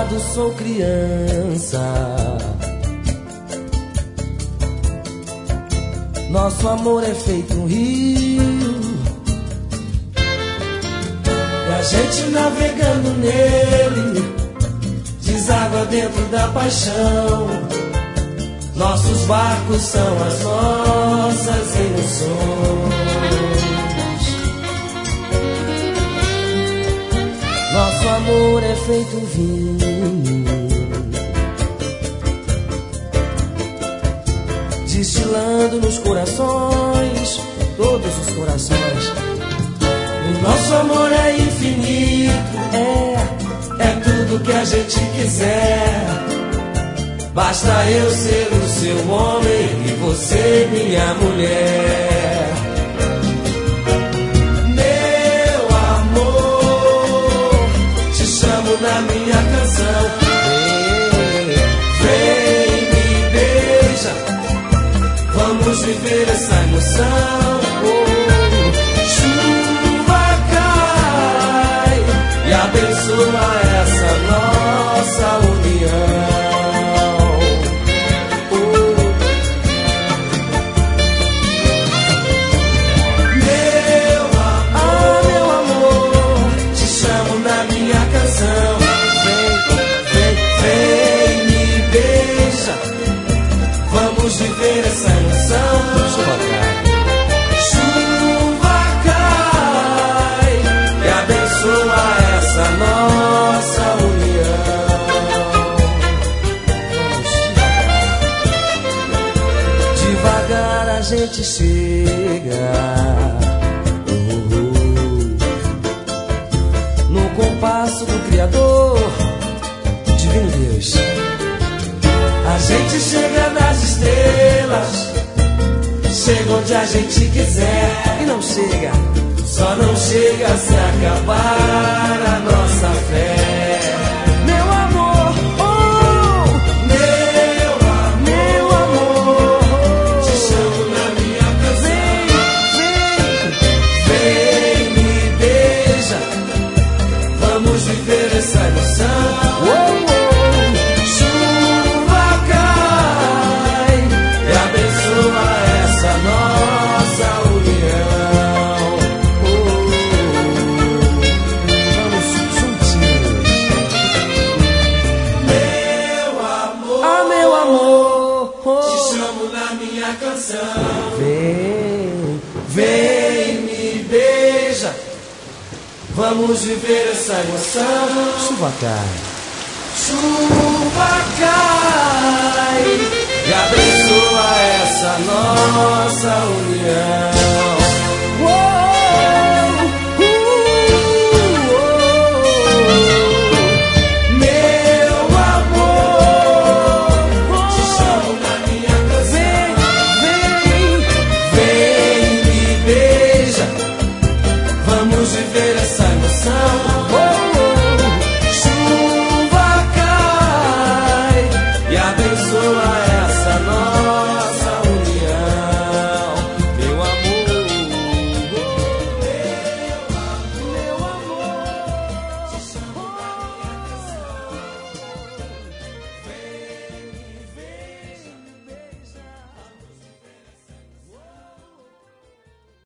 lado sou criança. Nosso amor é feito um rio, e a gente navegando nele deságua dentro da paixão. Nossos barcos são as nossas emoções. Nosso amor é feito um vinho, destilando nos corações, todos os corações. O nosso amor é infinito, é tudo que a gente quiser. Basta eu ser o seu homem e você minha mulher. Meu amor, te chamo na minha canção. Vem, me beija, vamos viver essa emoção. Chuva cai e abençoa essa nossa união. Vem, me beija, vamos viver essa emoção. Chuva cai e abençoa essa nossa união. Devagar a gente chega no compasso do Criador. Divino Deus, a gente chega nas estrelas, chega onde a gente quiser. E não chega, só não chega se acabar a nossa fé. Meu amor, oh, meu amor, te chamo na minha canção. Vem, me beija, vamos viver essa emoção. Vem, me beija, vamos viver essa emoção. Chuva cai e abençoa essa nossa união.